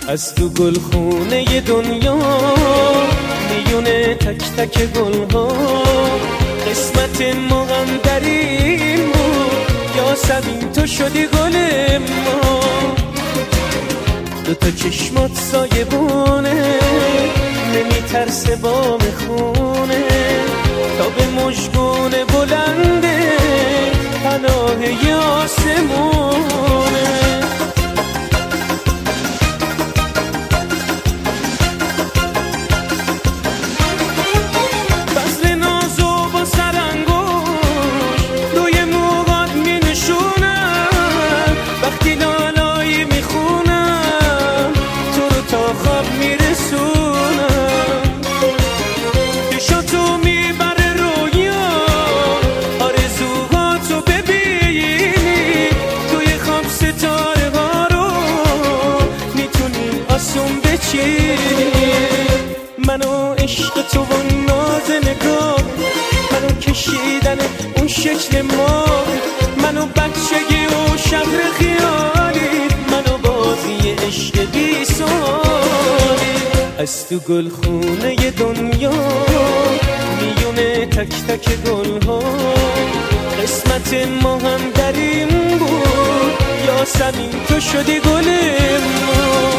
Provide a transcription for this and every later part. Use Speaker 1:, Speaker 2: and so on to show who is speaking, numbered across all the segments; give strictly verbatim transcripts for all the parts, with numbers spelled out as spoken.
Speaker 1: از تو گلخونه دنیا میونه تک تک گلها قسمت ما هم در این بود یا سبین تو شدی گل ما دو تا چشمات سایبونه نمیترسه بام خونه تا به مژگون بلنده پناه ی آسمونه فصل نازو با سرانگوش روی موهات می نشونم وقتی لالایی می خونم تو رو تا خواب می رسونم پیشاتو می بره رویا آرزوهاتو ببینی توی خواب ستاره ها رو میتونی آسون بچینی منو عشق تو و ناز نگاه منو کشیدن اون شکل ما منو بچگی و شهر خیالی منو بازی عشق بی سوالی از تو گلخونه دنیا میونه تک تک گلها قسمت ما هم در این بود یا سبین تو شدی گل ما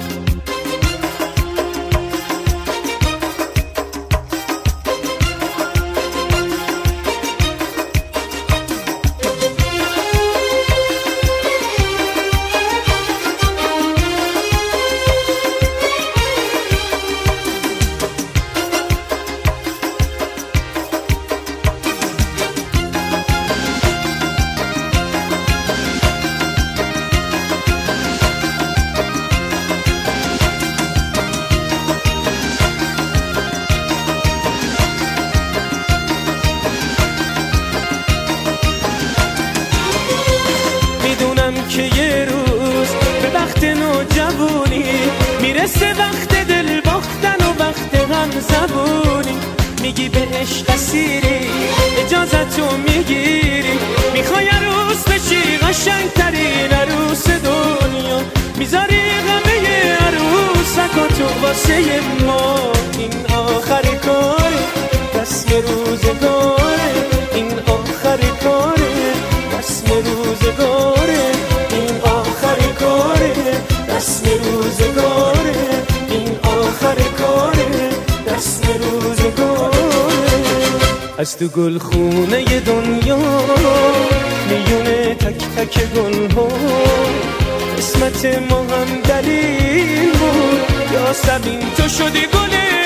Speaker 1: که یه روز به وقت نوجوانی میرسه وقت دل باختن و وقت غم زبونی میگی به عشق اسیری اجازتو میگیری میخوای عروس بشی قشنگترین عروس دنیا میذاری غمه عروسکاتو واسه ما این آخری کاره رسم روزگاره این آخری کاره رسم روزگاره این آخری کاره رسم روزگاره این آخری کاره رسم روزگاره از تو گلخونه دنیا میونه تک تک گلها قسمت ما هم دلیل بود یا سبین تو شدی گل